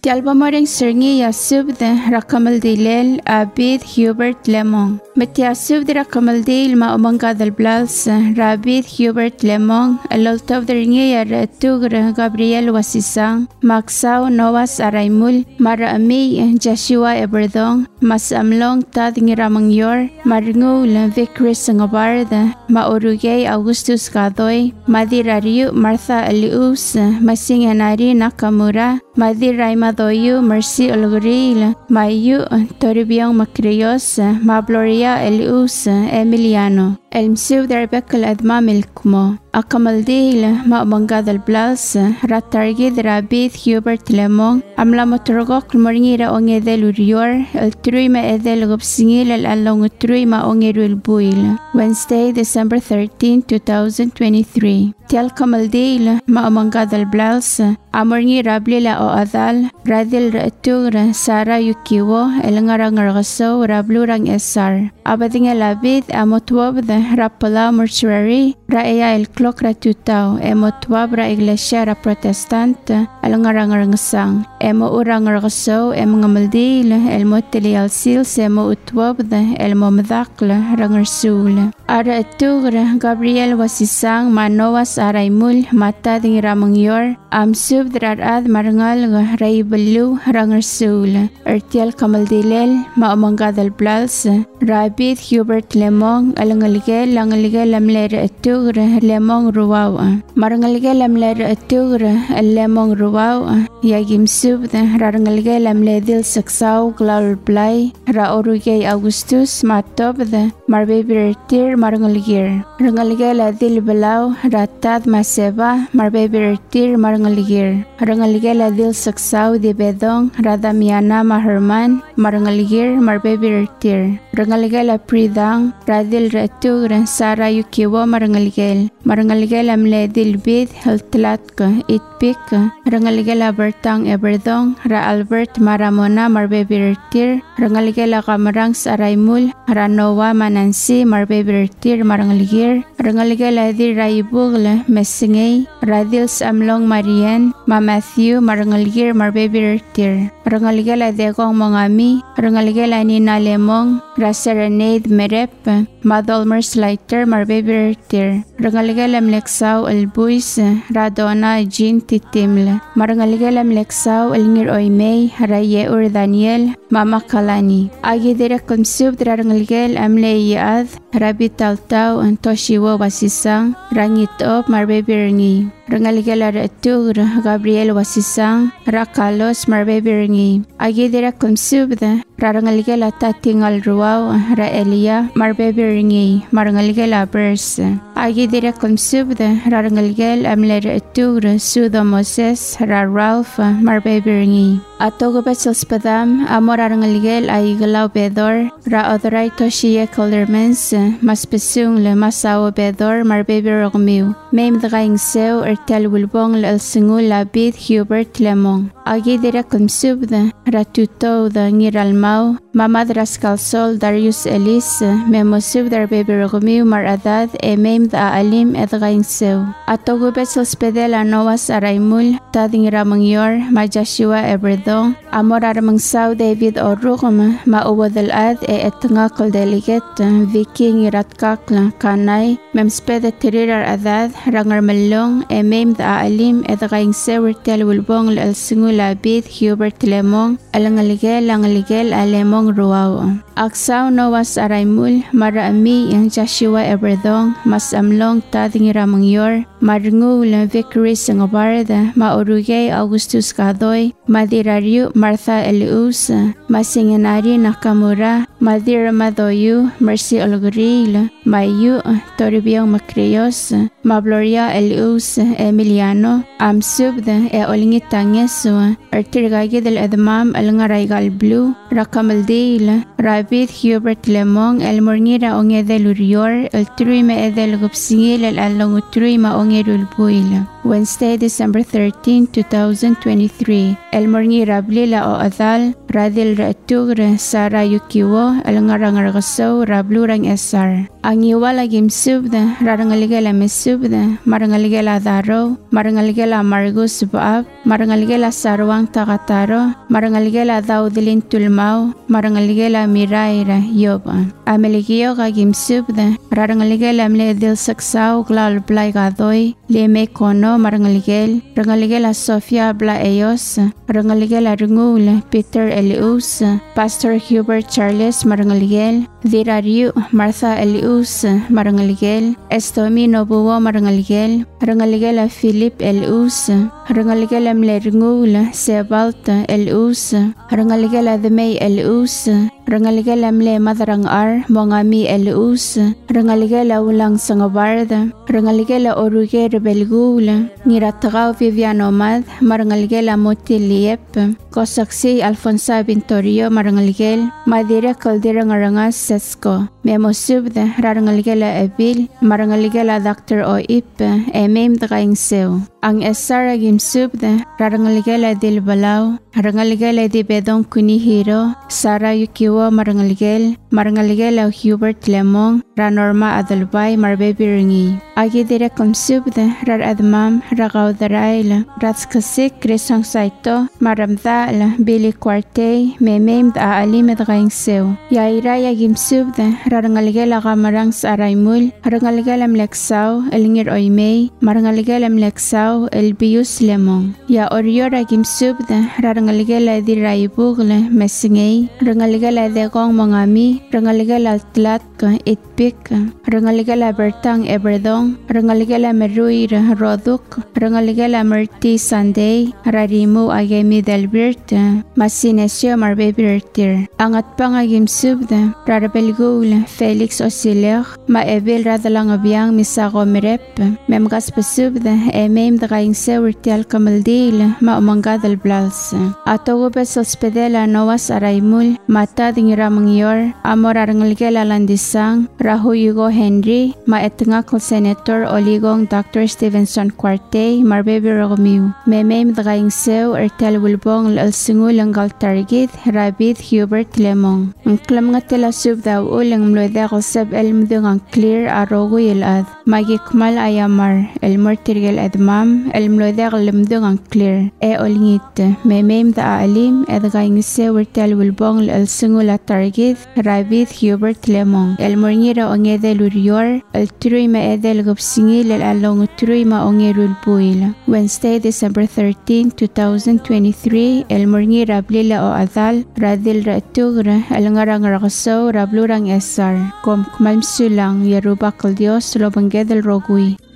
Ti albamoring serngi yasub de rakamal dilel Abid Hubert Lemong. Meti yasub de rakamal dil ma omanga del blals Rabid Hubert Lemong aloltov de ringi ya retugre Gabriel Wasisang Maksao Noas Araimul Mara Ami Joshua Eberdong Mas Amlong Tad Ngiramang Yor Maringul Vicris Sangabarda Ma Orugay Augustus Gadoy Madirariu Martha Elius Masing Anari Nakamura Madir Raima Doyu Mercy Olguril Mayu Toribiong Macrios Mabloria Elius Emiliano المسيو دربك الأدمام الكمو أكمل ديل ما أبنغاد البلاس راتارجيد رابيد هيوبرت ليمون أملا مترغوك المرنيرة أونغي ذيلو ريور التروي ما إذيل غبسينيل الألونغ التروي ما أونغي البويل Wednesday, December 13, 2023 تيال كمل ديل ما أبنغاد البلاس أمرني رابلي لا أوأذال راديل رأتور سارا يوكيو الانغران غرغسو رابلو ران إسار أبدين الأبيد أموتوب Rapala Mortuary Raia el Clock Ratutao Emo Tuabra Iglesia Ra Protestante Alangarangarangasang Emo Urangaragaso Emo Ngamaldil El Moteli al Sils Emo Utwabda El Momdakla Rangarsul Ara Etugra Gabriel Wasisang Manoas Araimul Mata Ding Ramangyor Amsub Drarad Marangal Raibelu Rangarsul Ertial Kamaldilel Maamangadal Blals Rabid Hubert Lemong Alangalige Langalige Lamler Etugra Lemong Ruawa Marangalige Lamler Etugra Lemong Ruawa Yagim Subda Rarangalige Lamledil Saksau Glar Blay Ra Oruge Augustus Matobda Marbebirtir Marangaligir Rangalige Ladil Belau Ratad Maseba Marbebirtir Marangaligir Rangalige Ladil Saksau de Bedong Radamiana Maherman Marangaligir Marbebirtir Rangalige La Pridang Radil Retugra Sara Yukiwa Marangaligel Marangaligel Amledil Bid Heltlatka Itpik Rangaligel Bertang Eberdong Ra Albert Maramona Marbebirtir Rangaligel Kamarang Saraimul Ranowa Manansi Marbebirtir Marangaligir Rangaligel Adir Raibugla Messingay Radils Amlong Marian Ma Matthew Marangaligir Marbebirtir Rangaligel Adegong Mongami Rangaligel Anina Lemong Raserenade Merep Madolmer Slater Marbebirtir Rangaligel Amlexau Elbuis Radona Jean Titimle Marangaligel Amlexau Elngir Oimei Raye Ur Daniel Mama Kalani Agidere Kumsub Rangaligel Amleyad Rabitaltau Antoshiwo Wasisang Rangitop Marbebirngi Rangaligel Retur Gabriel Wasisang Rakalos Marbebirngi Agidere Kumsub Rangaligel Tatingal Ruau Ra Elia Marbebirngi Marangaligel Abers Agidere Kumsub Rangaligel Amler Retur Sudo Moses Ra Ralph Marbebirngi Atogobet Spadam Amor Rangaligel Aiglau Bedor Ra Odorai Toshie Coldermans Maspesung Le Masao Bedor Marbebirogmiu Mem Draing Seu Ertel Wilbong El Singul Labid Hubert Lemong Agidere Kumsub Ratuto Ngiralmau Mamad Raskalsol Darius Elis Memosub Darbebirogmiu Maradad Mem Alim Edraing Seu Atogobet Spedel Anoas Araimul Tading Ramangyor Majashua Eberdong Amor Armangsau David Orugum Ma Uwadal Ad Etngakal Delegat Viking Ratkakla Kanay Memspede Tirirar Adad Rangar Melong Mem Alim Edraing Seu Ertel Wilbong El Singul Abid Hubert Lemong Alangaligel Alemong Ruao Aksaw Noas Araimul Mara Ami Joshua Eberdong Mas Amlong Tading Ramangyor Marngul Vickery Sangabarda Ma Orugay Augustus Gadoy Madirariu Martha Elius Masinganari Nakamura Madir Madoyu Mercy Olguril Mayu Toribiong Macrios Mabloria Elius Emiliano Amsubda Olingitangesu Ertirgagi del Edmam Alangaraigal Blue Rakamaldil Rabid Hubert Lemong El Mornira Onge del Urior El Truime Edel Gupsingil El Along Truima Onge Rulbuil Wednesday, December 13, 2023. El morngi rablila o adal, radil raatugre Sara yukiwo, alangarangaragasaw rablurang esar. Ang iwala gimsubda, rarangaligala mesubda, marangaligala daro, marangaligala margus baab, marangaligala sarwang takataro, marangaligala daudilin tulmaw, marangaligala miraira yoba. Ameligiyo ka gimsubda, rarangaligala mledil saksaw glal blay gadoy, leme kono marangaligel, rangaligala Sofia bla eyos, rangaligala rungul Peter Elius, Pastor Hubert Charles marangaligel, Dirariu Martha Elius marangaligel, Estomi Nobuo marangaligel, rangaligala Philip Elius, rangaligala mlerungul Sebalt Elius, rangaligala Demay Elius, rangaligala mle madarang ar mongami Elius, rangaligala ulang sangabarda, rangaligala oruge rebelgula, ngiratagaw Vivian Omad marangaligala Motiliep, Kosaksi Alfonsa Bintorio marangaligel, Madira Caldera ngarangas Sesko, Memo Subda rarangaligala Ebil, marangaligala Dr. Oip, Emem Dagaing Sew. Ang Esara Gimsubda rarangaligala Dilbalaw, rangaligala di Bedong Kunihiro, Sara Yukiwo marangaligel, marangaligala Hubert Lemong, Ranorma Adalbay marbebi ringi. Agi dire kumsubda rar admam ragaudaraila, ratskasik Krisong Saito, maramdala Billy Quarte, memem da alimed gaing sew. Yairaya Gimsubda rarangaligala kamarang sa Araymul, rarangaligala mleksaw, elingir oymay, marangaligala mleksaw, Elbius Lemong. Ya Oriora Gimsubda rarangaligala di Raibugle mesingay, rangaligala de Gong Mongami, rangaligala Tlat Itpik, rangaligala Bertang Eberdong, rangaligala Meruir Roduk, rangaligala Merti Sunday, Rarimu Agemi Delbirt, Masinesyo Marbebirtir. Angat pang Gimsubda rarabelgul Felix Osiler, Maebil radalang abiyang Misako Merep, Memgas Pasubda Emem Dagaing Sewertial Kamaldil, Maumangad al Blals. Atogubes Hospedela Noas Araymul, Mata Dingiramangyor, Amor Arangaligala Landisang, Rahu Yugo Henry, Maetngak Senator Oligong Dr. Stevenson Quarte, Marbebe Romiu, Memem Dagaing Sew, Ertel Wilbong Lalsingul Anggal Targit, Rabid Hubert Lemong. Ang klam nga tila subdaw ulang mloeda ko sab elmdung ang clear arogo yelad. Magikmal ayamar, elmortirgel edmam, elmloeda ko lemdung ang clear. E olingit, memem da alim, edgaing sewer tel wilbong lalsingul at targit, Rabid Hubert Lemong. Elmorngira ongede lurior, el truy ma edel gopsingil el along truy ma ongerul buil. Wednesday, December 13, 2023, elmorngira blila o adal, radil ratugra, alangarang rakasaw, rablurang esar. Kom kmalmsulang, yarubakal Dios, lobang gedel rogui.